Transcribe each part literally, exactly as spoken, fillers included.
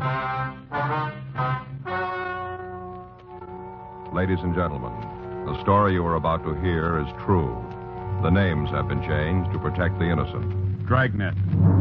Ladies and gentlemen, the story you are about to hear is true. The names have been changed to protect the innocent. Dragnet.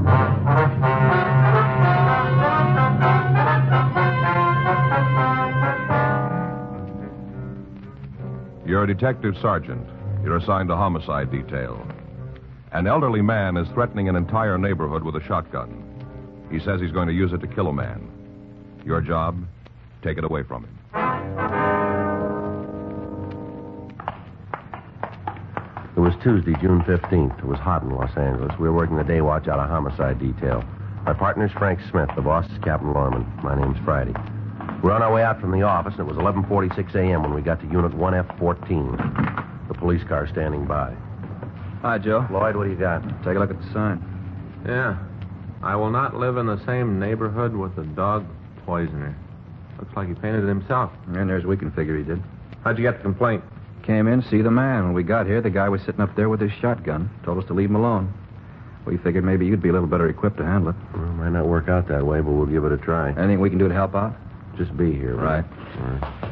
You're a detective sergeant. You're assigned to homicide detail. An elderly man is threatening an entire neighborhood with a shotgun. He says he's going to use it to kill a man. Your job, take it away from him. It was Tuesday, June fifteenth. It was hot in Los Angeles. We were working the day watch out of homicide detail. My partner's Frank Smith. The boss is Captain Lorman. My name's Friday. We were on our way out from the office, and it was eleven forty-six a.m. when we got to Unit one F fourteen. The police car standing by. Hi, Joe. Lloyd, what do you got? Take a look at the sign. Yeah. I will not live in the same neighborhood with a dog poisoner. Looks like he painted it himself. And there's we can figure he did. How'd you get the complaint? Came in, see the man. When we got here, the guy was sitting up there with his shotgun. Told us to leave him alone. We figured maybe you'd be a little better equipped to handle it. Well, it might not work out that way, but we'll give it a try. Anything we can do to help out? Just be here, right? Right.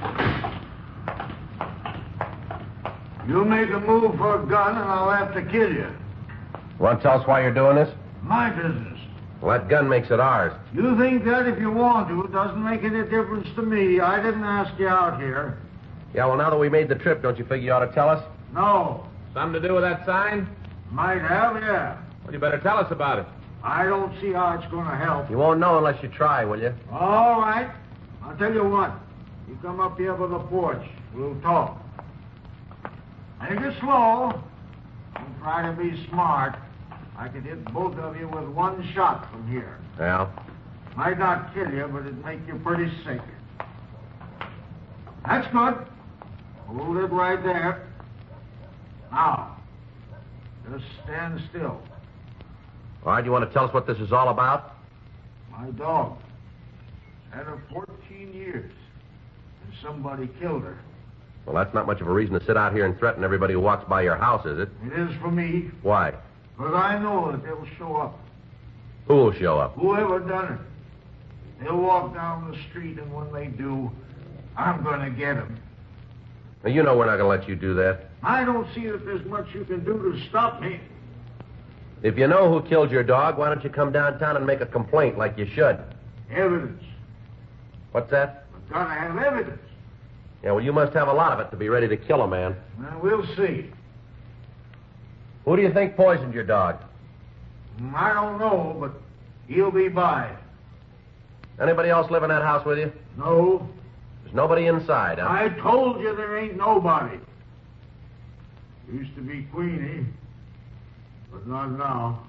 You make a move for a gun, and I'll have to kill you. Want to tell us why you're doing this? My business. Well, that gun makes it ours. You think that if you want to, it doesn't make any difference to me. I didn't ask you out here. Yeah, well, now that we made the trip, don't you figure you ought to tell us? No. Something to do with that sign? Might have, yeah. Well, you better tell us about it. I don't see how it's going to help. You won't know unless you try, will you? All right. I'll tell you what. You come up here with the porch. We'll talk. Take it slow. Don't try to be smart. I could hit both of you with one shot from here. Yeah? Might not kill you, but it'd make you pretty sick. That's good. Hold it right there. Now, just stand still. All right, you want to tell us what this is all about? My dog. Had her fourteen years. And somebody killed her. Well, that's not much of a reason to sit out here and threaten everybody who walks by your house, is it? It is for me. Why? Because I know that they'll show up. Who will show up? Whoever done it. They'll walk down the street, and when they do, I'm going to get them. Now, you know we're not going to let you do that. I don't see that there's much you can do to stop me. If you know who killed your dog, why don't you come downtown and make a complaint like you should? Evidence. What's that? I've got to have evidence. Yeah, well, you must have a lot of it to be ready to kill a man. Well, we'll see. Who do you think poisoned your dog? I don't know, but he'll be by. Anybody else live in that house with you? No. There's nobody inside, huh? I told you there ain't nobody. Used to be Queenie, but not now.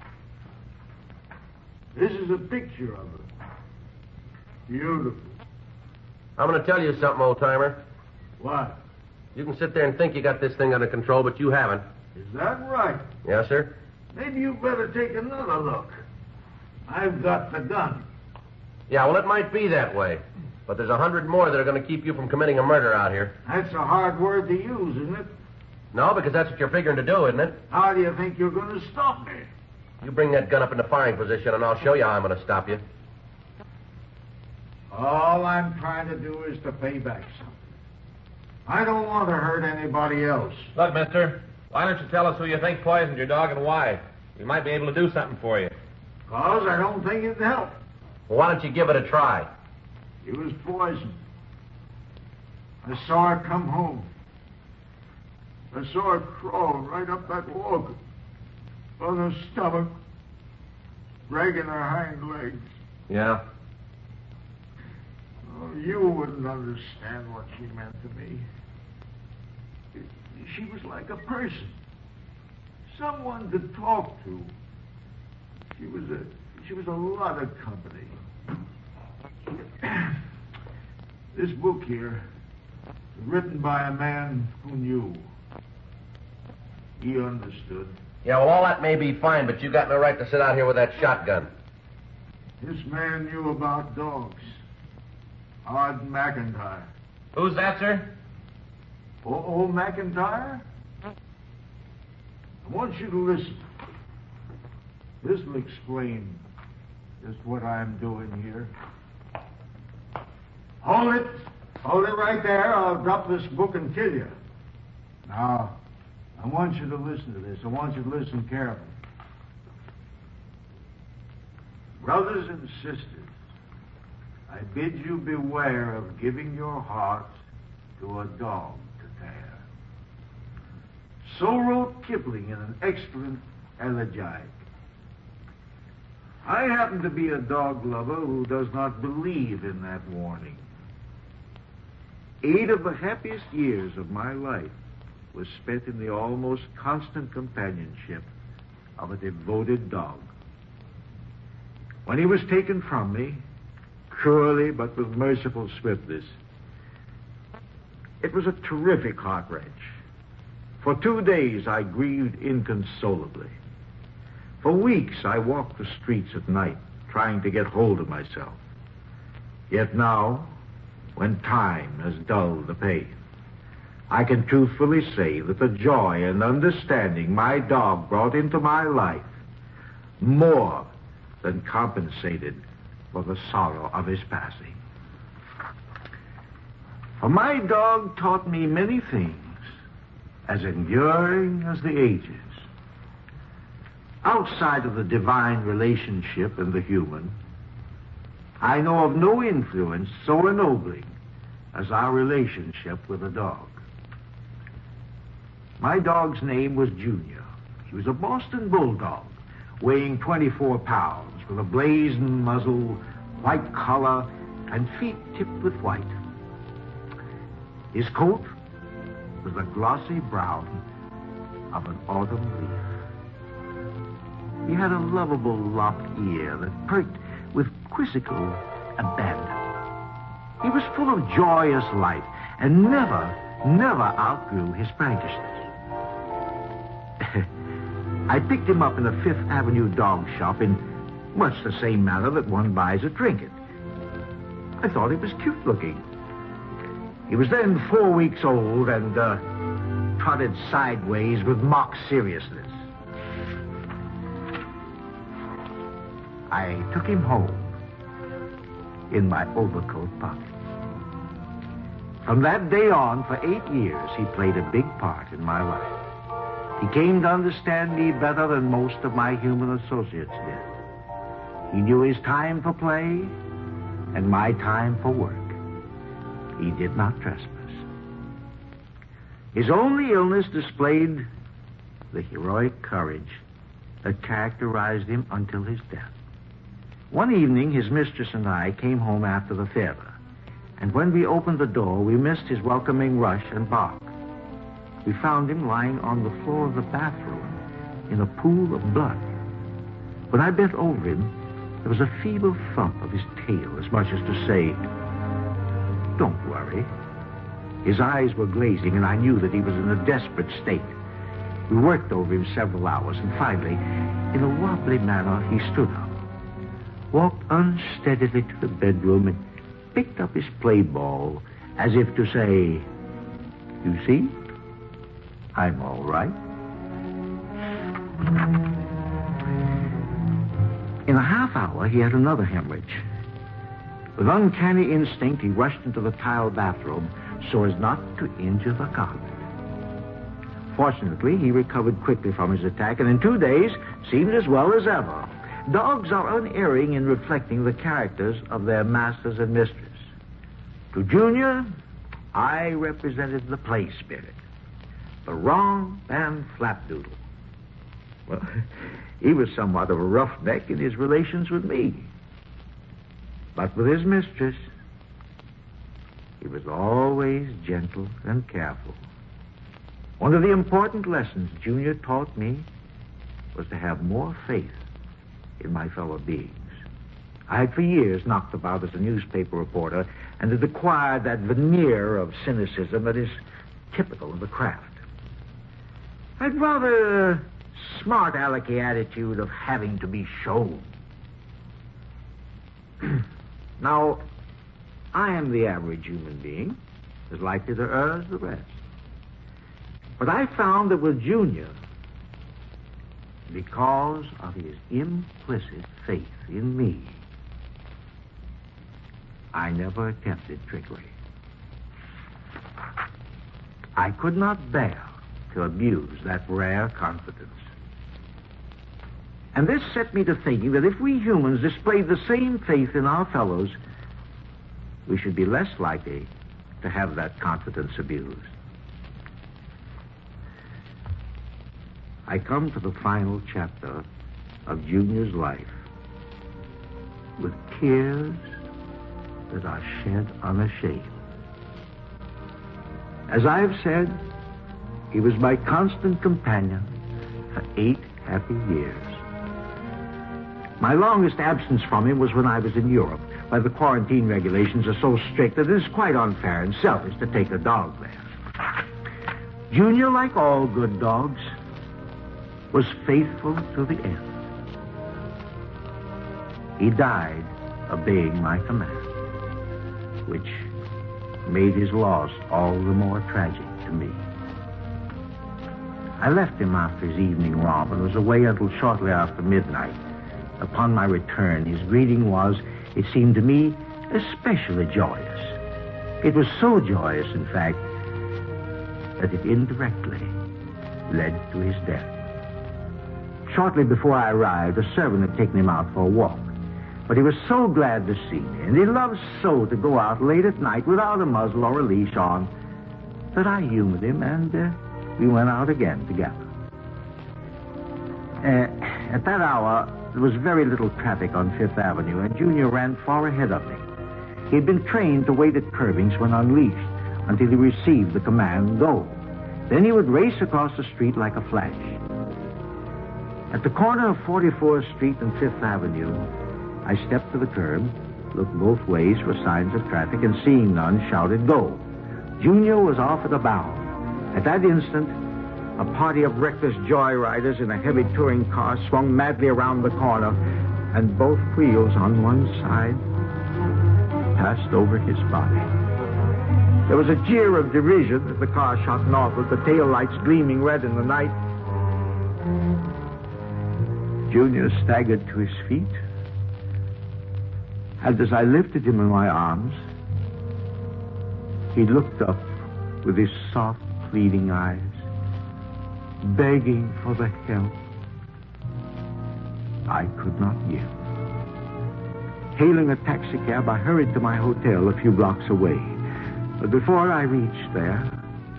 This is a picture of her. Beautiful. I'm going to tell you something, old-timer. What? You can sit there and think you got this thing under control, but you haven't. Is that right? Yes, sir? Maybe you better take another look. I've got the gun. Yeah, well, it might be that way. But there's a hundred more that are going to keep you from committing a murder out here. That's a hard word to use, isn't it? No, because that's what you're figuring to do, isn't it? How do you think you're going to stop me? You bring that gun up into firing position, and I'll show you how I'm going to stop you. All I'm trying to do is to pay back something. I don't want to hurt anybody else. Look, mister, why don't you tell us who you think poisoned your dog and why? We might be able to do something for you. Because I don't think it'd help. Well, why don't you give it a try? He was poisoned. I saw her come home. I saw her crawl right up that walk on her stomach, dragging her hind legs. Yeah? Oh, you wouldn't understand what she meant to me. She was like a person, someone to talk to. She was a she was a lot of company. This book here was written by a man who knew. He understood. Yeah, well, all that may be fine, but you got no right to sit out here with that shotgun. This man knew about dogs. Howard McIntyre. Who's that, sir? Oh, old McIntyre? I want you to listen. This will explain just what I'm doing here. Hold it. Hold it right there. I'll drop this book and kill you. Now, I want you to listen to this. I want you to listen carefully. Brothers and sisters, I bid you beware of giving your hearts to a dog to tear. So wrote Kipling in an excellent elegiac. I happen to be a dog lover who does not believe in that warning. Eight of the happiest years of my life was spent in the almost constant companionship of a devoted dog. When he was taken from me, cruelly but with merciful swiftness, it was a terrific heart wrench. For two days I grieved inconsolably. For weeks I walked the streets at night, trying to get hold of myself. Yet now, when time has dulled the pain, I can truthfully say that the joy and understanding my dog brought into my life more than compensated for the sorrow of his passing. For my dog taught me many things as enduring as the ages. Outside of the divine relationship and the human, I know of no influence so ennobling as our relationship with a dog. My dog's name was Junior. He was a Boston Bulldog, weighing twenty-four pounds, with a blazing muzzle, white collar, and feet tipped with white. His coat was the glossy brown of an autumn leaf. He had a lovable lopped ear that perked with quizzical abandon. He was full of joyous life and never, never outgrew his prankishness. I picked him up in a Fifth Avenue dog shop in much the same manner that one buys a trinket. I thought he was cute looking. He was then four weeks old and uh, trotted sideways with mock seriousness. I took him home in my overcoat pocket. From that day on, for eight years, he played a big part in my life. He came to understand me better than most of my human associates did. He knew his time for play and my time for work. He did not trespass. His only illness displayed the heroic courage that characterized him until his death. One evening, his mistress and I came home after the theater, and when we opened the door, we missed his welcoming rush and bark. We found him lying on the floor of the bathroom in a pool of blood. When I bent over him, there was a feeble thump of his tail, as much as to say, "Don't worry." His eyes were glazing, and I knew that he was in a desperate state. We worked over him several hours, and finally, in a wobbly manner, he stood up, walked unsteadily to the bedroom, and picked up his play ball as if to say, "You see, I'm all right." In a half hour, he had another hemorrhage. With uncanny instinct, he rushed into the tile bathroom so as not to injure the carpet. Fortunately, he recovered quickly from his attack, and in two days seemed as well as ever. Dogs are unerring in reflecting the characters of their masters and mistress. To Junior, I represented the play spirit, the romp and flapdoodle. Well, he was somewhat of a roughneck in his relations with me. But with his mistress, he was always gentle and careful. One of the important lessons Junior taught me was to have more faith in my fellow beings. I had for years knocked about as a newspaper reporter and had acquired that veneer of cynicism that is typical of the craft. I'd rather a smart alecky attitude of having to be shown. Now, I am the average human being, as likely to err as the rest. But I found that with Junior, because of his implicit faith in me, I never attempted trickery. I could not bear to abuse that rare confidence. And this set me to thinking that if we humans displayed the same faith in our fellows, we should be less likely to have that confidence abused. I come to the final chapter of Junior's life with tears that are shed unashamed. As I have said, he was my constant companion for eight happy years. My longest absence from him was when I was in Europe, where the quarantine regulations are so strict that it is quite unfair and selfish to take a dog there. Junior, like all good dogs, was faithful to the end. He died obeying my command, which made his loss all the more tragic to me. I left him after his evening romp and was away until shortly after midnight. Upon my return, his greeting was, it seemed to me, especially joyous. It was so joyous, in fact, that it indirectly led to his death. Shortly before I arrived, a servant had taken him out for a walk. But he was so glad to see me, and he loved so to go out late at night without a muzzle or a leash on, that I humored him, and uh, we went out again together. Uh, at that hour, there was very little traffic on Fifth Avenue, and Junior ran far ahead of me. He had been trained to wait at curbings when unleashed until he received the command, go. Then he would race across the street like a flash. At the corner of forty-fourth Street and Fifth Avenue, I stepped to the curb, looked both ways for signs of traffic, and seeing none, shouted, go. Junior was off at a bound. At that instant, a party of reckless joyriders in a heavy touring car swung madly around the corner, and both wheels on one side passed over his body. There was a jeer of derision as the car shot northward, the taillights gleaming red in the night. Junior staggered to his feet, and as I lifted him in my arms, he looked up with his soft, pleading eyes, begging for the help I could not give. Hailing a taxicab, I hurried to my hotel a few blocks away. But before I reached there,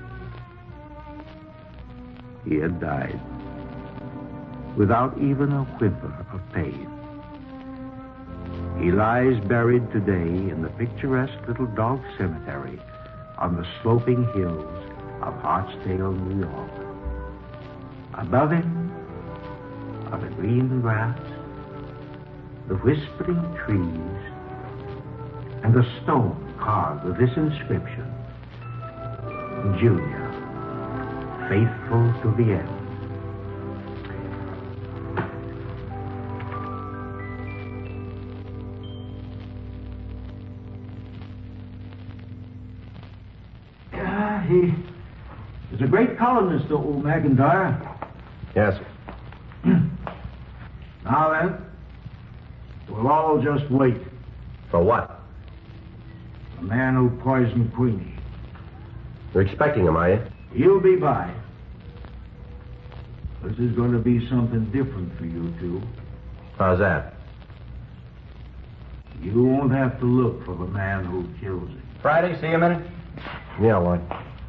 he had died without even a whimper of pain. He lies buried today in the picturesque little dog cemetery on the sloping hills of Hartsdale, New York. Above him are the green grass, the whispering trees, and the stone carved with this inscription, Junior, faithful to the end. He is a great columnist, old McIntyre. Yes, sir. Now then, we'll all just wait. For what? The man who poisoned Queenie. You're expecting him, are you? He'll be by. This is going to be something different for you two. How's that? You won't have to look for the man who kills him. Friday, see you a minute? Yeah, what?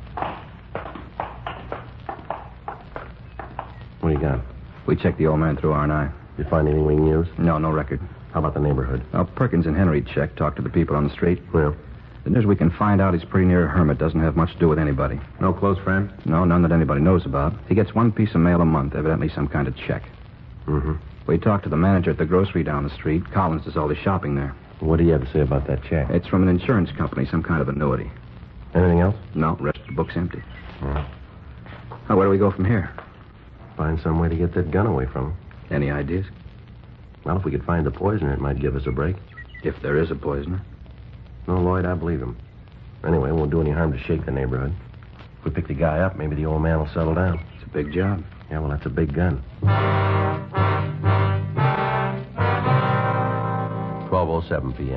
What do you got? We checked the old man through R and I. You find anything we can use? No, no record. How about the neighborhood? Well, Perkins and Henry checked, talked to the people on the street. Well, The news we can find out he's pretty near a hermit. Doesn't have much to do with anybody. No close friend? No, none that anybody knows about. He gets one piece of mail a month, evidently some kind of check. mm-hmm. We talked to the manager at the grocery down the street. Collins does all his shopping there. What do you have to say about that check? It's from an insurance company, some kind of annuity. Anything else? No, rest of the book's empty. Oh. Now, where do we go from here? Find some way to get that gun away from him. Any ideas? Well, if we could find the poisoner, it might give us a break. If there is a poisoner. No, Lloyd, I believe him. Anyway, it won't do any harm to shake the neighborhood. If we pick the guy up, maybe the old man will settle down. It's a big job. Yeah, well, that's a big gun. twelve oh seven p.m.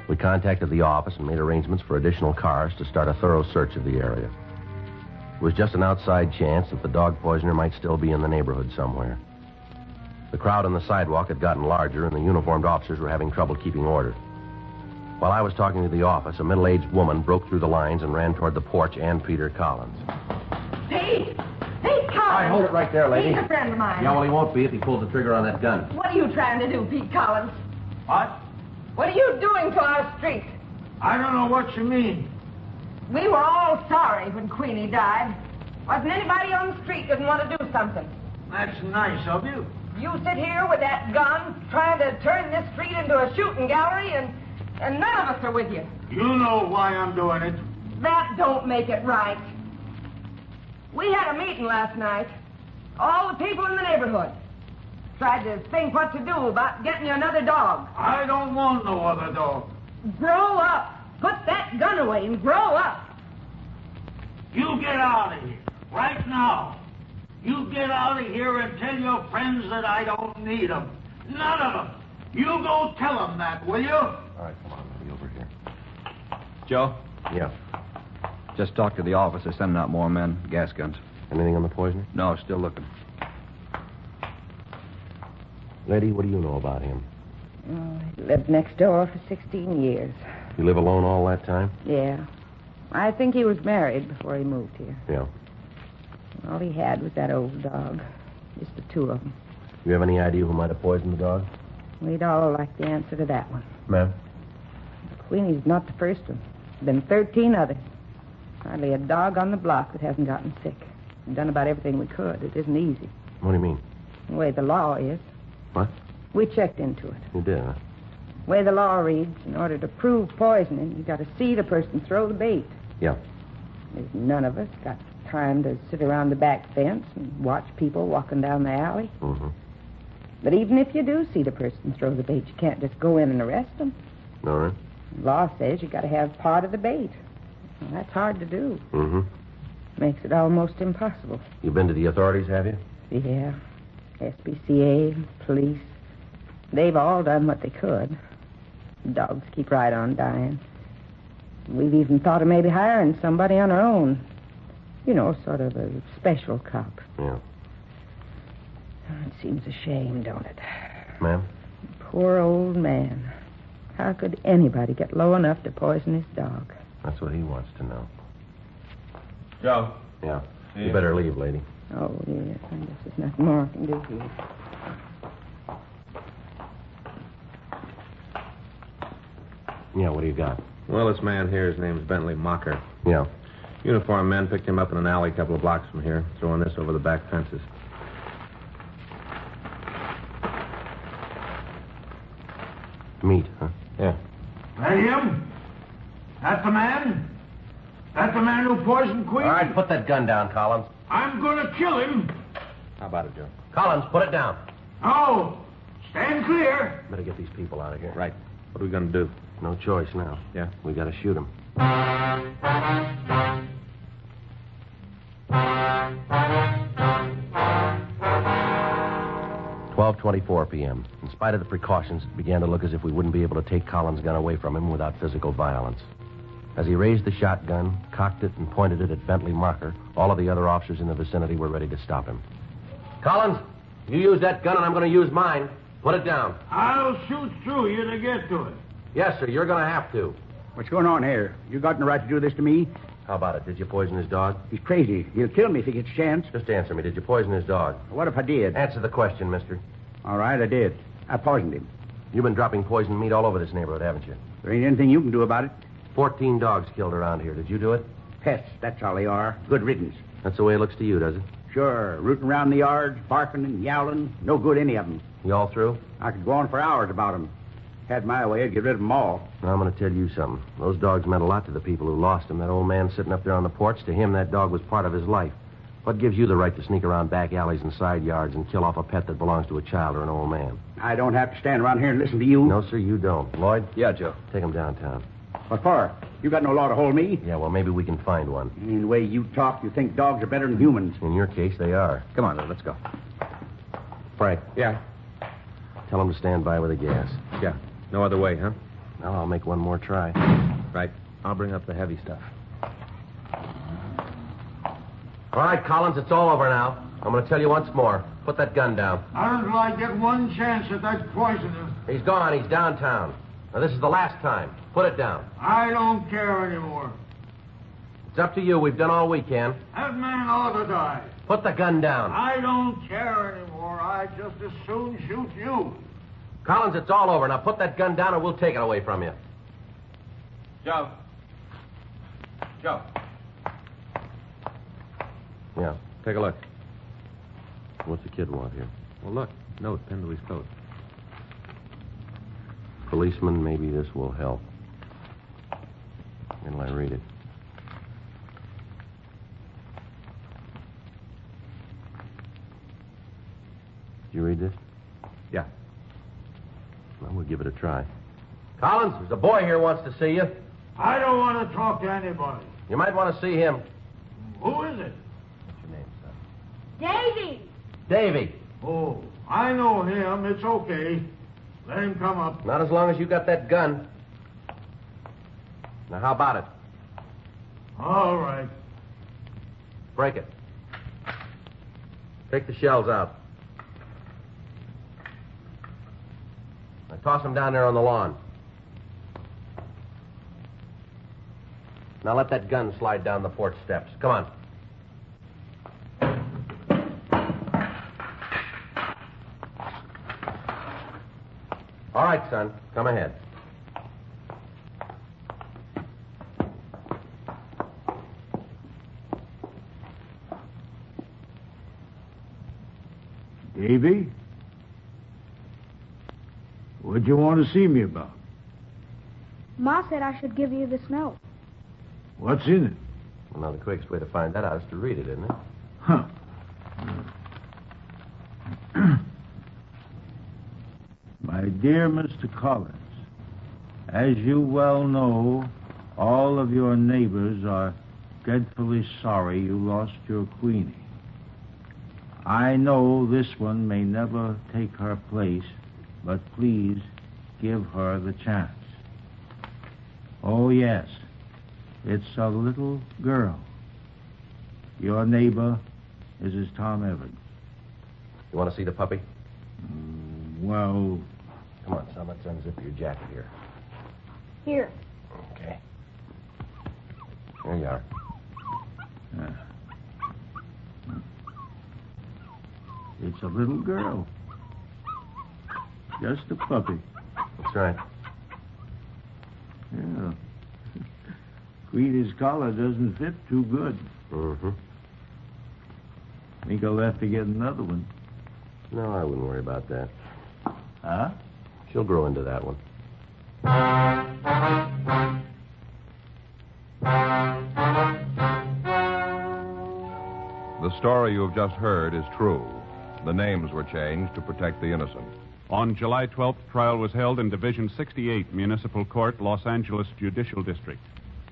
We contacted the office and made arrangements for additional cars to start a thorough search of the area. It was just an outside chance that the dog poisoner might still be in the neighborhood somewhere. The crowd on the sidewalk had gotten larger, and the uniformed officers were having trouble keeping order. While I was talking to the office, a middle-aged woman broke through the lines and ran toward the porch and Peter Collins. Pete! Pete Collins! All right, hold it right there, lady. He's a friend of mine. Yeah, well, he won't be if he pulls the trigger on that gun. What are you trying to do, Pete Collins? What? What are you doing to our street? I don't know what you mean. We were all sorry when Queenie died. Wasn't anybody on the street didn't want to do something. That's nice of you. You sit here with that gun trying to turn this street into a shooting gallery, and, and none of us are with you. You know why I'm doing it. That don't make it right. We had a meeting last night. All the people in the neighborhood. Tried to think what to do about getting you another dog. I don't want no other dog. Grow up. Put that gun away and grow up. You get out of here. Right now. You get out of here and tell your friends that I don't need them. None of them. You go tell them that, will you? All right, come on, let me over here. Joe? Yeah. Just talked to the office. They're sending out more men, gas guns. Anything on the poisoner? No, still looking. Lady, what do you know about him? Oh, he lived next door for sixteen years. You live alone all that time? Yeah. I think he was married before he moved here. Yeah. All he had was that old dog. Just the two of them. You have any idea who might have poisoned the dog? We'd all like the answer to that one. Ma'am? Queenie's not the first one. There's been thirteen others. Hardly a dog on the block that hasn't gotten sick. We've done about everything we could. It isn't easy. What do you mean? The way the law is. What? We checked into it. You did, huh? The way the law reads, in order to prove poisoning, you got to see the person throw the bait. Yeah. There's none of us got time to sit around the back fence and watch people walking down the alley. Mm-hmm. But even if you do see the person throw the bait, you can't just go in and arrest them. All right. The law says you got to have part of the bait. Well, that's hard to do. Mm-hmm. Makes it almost impossible. You been to the authorities, have you? Yeah. S P C A, police. They've all done what they could. Dogs keep right on dying. We've even thought of maybe hiring somebody on our own. You know, sort of a special cop. Yeah. Oh, it seems a shame, don't it? Ma'am? Poor old man. How could anybody get low enough to poison his dog? That's what he wants to know. Joe. Yeah. Yeah. You better leave, lady. Oh, yes. I guess there's nothing more I can do here. Yeah, what do you got? Well, this man here, his name's Bentley Mocker. Yeah. Uniformed men picked him up in an alley a couple of blocks from here, throwing this over the back fences. Meat, huh? Yeah. That him? That the man? That the man who poisoned Queen? All right, put that gun down, Collins. I'm going to kill him. How about it, Joe? Collins, put it down. No. Stand clear. Better get these people out of here. Right. What are we going to do? No choice now. Yeah. We got to shoot them. twelve twenty-four p.m. In spite of the precautions, it began to look as if we wouldn't be able to take Collins' gun away from him without physical violence. As he raised the shotgun, cocked it, and pointed it at Bentley Mocker, all of the other officers in the vicinity were ready to stop him. Collins, you use that gun and I'm going to use mine. Put it down. I'll shoot through you to get to it. Yes, sir, you're going to have to. What's going on here? You got no right to do this to me? How about it? Did you poison his dog? He's crazy. He'll kill me if he gets a chance. Just answer me. Did you poison his dog? What if I did? Answer the question, mister. All right, I did. I poisoned him. You've been dropping poisoned meat all over this neighborhood, haven't you? There ain't anything you can do about it. Fourteen dogs killed around here. Did you do it? Pests, that's all they are. Good riddance. That's the way it looks to you, does it? Sure, rooting around the yards, barking and yowling. No good, any of them. You all through? I could go on for hours about them. Had my way, I'd get rid of them all. Now, I'm going to tell you something. Those dogs meant a lot to the people who lost them. That old man sitting up there on the porch, to him, that dog was part of his life. What gives you the right to sneak around back alleys and side yards and kill off a pet that belongs to a child or an old man? I don't have to stand around here and listen to you. No, sir, you don't. Lloyd? Yeah, Joe. Take him downtown. What for? You got no law to hold me? Yeah, well, maybe we can find one. In the way you talk, you think dogs are better than humans. In your case, they are. Come on, Lou, let's go. Frank, Yeah. tell him to stand by with the gas. Yeah. No other way, huh? Now I'll make one more try. Right. I'll bring up the heavy stuff. All right, Collins, it's all over now. I'm going to tell you once more. Put that gun down. How did I get one chance at that poisoner? He's gone. He's downtown. Now, this is the last time. Put it down. I don't care anymore. It's up to you. We've done all we can. That man ought to die. Put the gun down. I don't care anymore. I'd just as soon shoot you. Collins, it's all over. Now put that gun down and we'll take it away from you. Joe. Joe. Yeah, take a look. What's the kid want here? Well, look. Note pinned to his coat. Policeman, maybe this will help. When will I read it? Did you read this? Yeah. Well, we'll give it a try. Collins, there's a boy here who wants to see you. I don't want to talk to anybody. You might want to see him. Who is it? What's your name, son? Davy! Davy. Oh, I know him. It's okay. Let him come up. Not as long as you got that gun. Now, how about it? All right. Break it. Take the shells out. Now, toss them down there on the lawn. Now, let that gun slide down the porch steps. Come on. All right, son. Come ahead. Davy? What'd you want to see me about? Ma said I should give you this note. What's in it? Well, now, the quickest way to find that out is to read it, isn't it? Huh. My dear Mister Collins, as you well know, all of your neighbors are dreadfully sorry you lost your Queenie. I know this one may never take her place, but please give her the chance. Oh, yes, it's a little girl. Your neighbor, Missus Tom Evans. You want to see the puppy? Mm, well... Come on, son. Let's unzip your jacket here. Here. Okay. There you are. Uh, it's a little girl. Just a puppy. That's right. Yeah. Queenie's collar doesn't fit too good. Mm-hmm. Think I'll have to get another one. No, I wouldn't worry about that. Huh? She'll grow into that one. The story you have just heard is true. The names were changed to protect the innocent. On July twelfth, trial was held in Division sixty-eight, Municipal Court, Los Angeles Judicial District.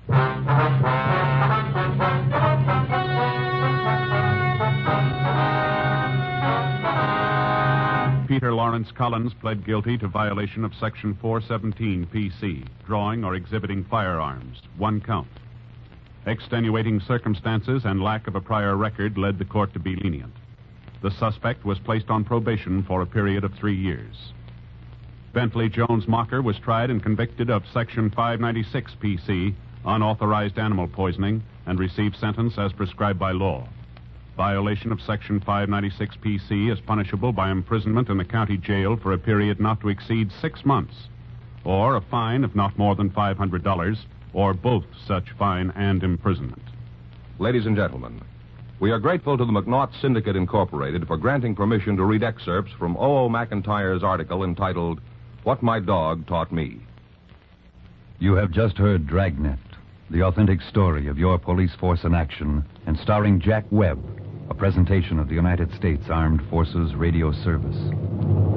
Peter Lawrence Collins pled guilty to violation of Section four seventeen P C, drawing or exhibiting firearms, one count. Extenuating circumstances and lack of a prior record led the court to be lenient. The suspect was placed on probation for a period of three years. Bentley Jones Mocker was tried and convicted of Section five ninety-six P C, unauthorized animal poisoning, and received sentence as prescribed by law. Violation of Section five ninety-six P C is punishable by imprisonment in the county jail for a period not to exceed six months, or a fine of not more than five hundred dollars, or both such fine and imprisonment. Ladies and gentlemen, we are grateful to the McNaught Syndicate Incorporated for granting permission to read excerpts from O O. McIntyre's article entitled, What My Dog Taught Me. You have just heard Dragnet, the authentic story of your police force in action, and starring Jack Webb, a presentation of the United States Armed Forces Radio Service.